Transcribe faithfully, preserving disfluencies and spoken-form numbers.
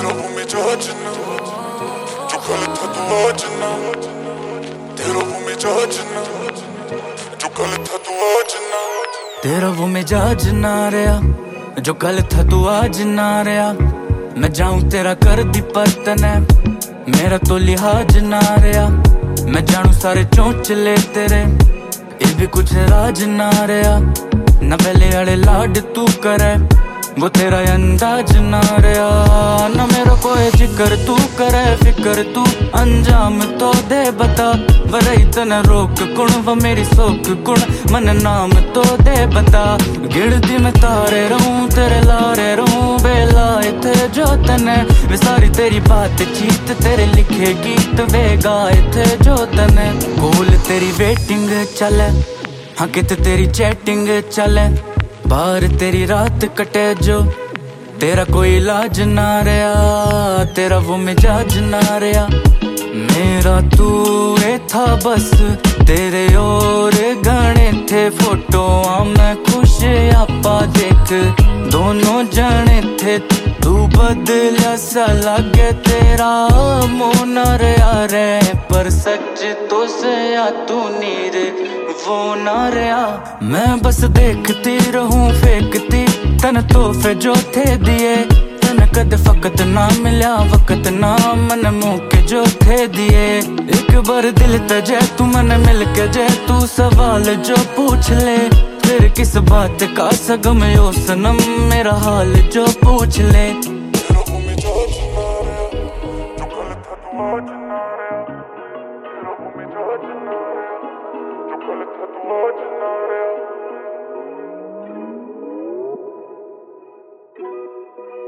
तेरा वो मैं जाचना जो कल था तू आज ना तेरा वो मैं जाचना जो कल था तू आज ना तेरा वो मिजाज ना रहा जो कल था तू आज ना रहा। मैं जाऊं तेरा कर दी परतन है मेरा तो लिहाज ना रहा। मैं जानू सारे चौंचले तेरे ये भी कुछ राज ना रहा। न पहले अड़े लाड तू करे वो तेरा अंदाज ना रहा। न मेरा कोई जिक्र तू करे फिक्र तू अंजाम तो दे बता। वरई तने रोक कुण व मेरी सोक कुण मन नाम तो दे बता। गिरदी मैं तारे रहूं तेरे लारे रहूं बेला इथे जो तने वे सारी तेरी बात चीत तेरे लिखे गीत वे गाए थे जो तने। कोल तेरी वेटिंग चले हाँ कित तेरी चैटिंग चले बाहर तेरी रात कटे जो तेरा कोई इलाज ना रहा। तेरा वो मिजाज ना रहा मेरा तू ए था बस तेरे और गाने थे फोटो मैं खुश आपा देख दोनों जाने थे। तू बदला सा लगे तेरा मोना रहा रे पर सच तो से या तू नीर वो ना रहा। मैं बस देखती रहूं फेंकती तन तोहफे जो थे दिए तन कद फकत ना मिला वक्त ना मन मुँह के जो थे दिए। एक बार दिल तजे तू मन मिल के जे तू सवाल जो पूछ ले फिर किस बात का सगम यो सनम मेरा हाल जो पूछ ले। तेरा वो मैं जाचना जो कल था तू आज ना तेरा वो मैं जाचना जो कल था तू आज ना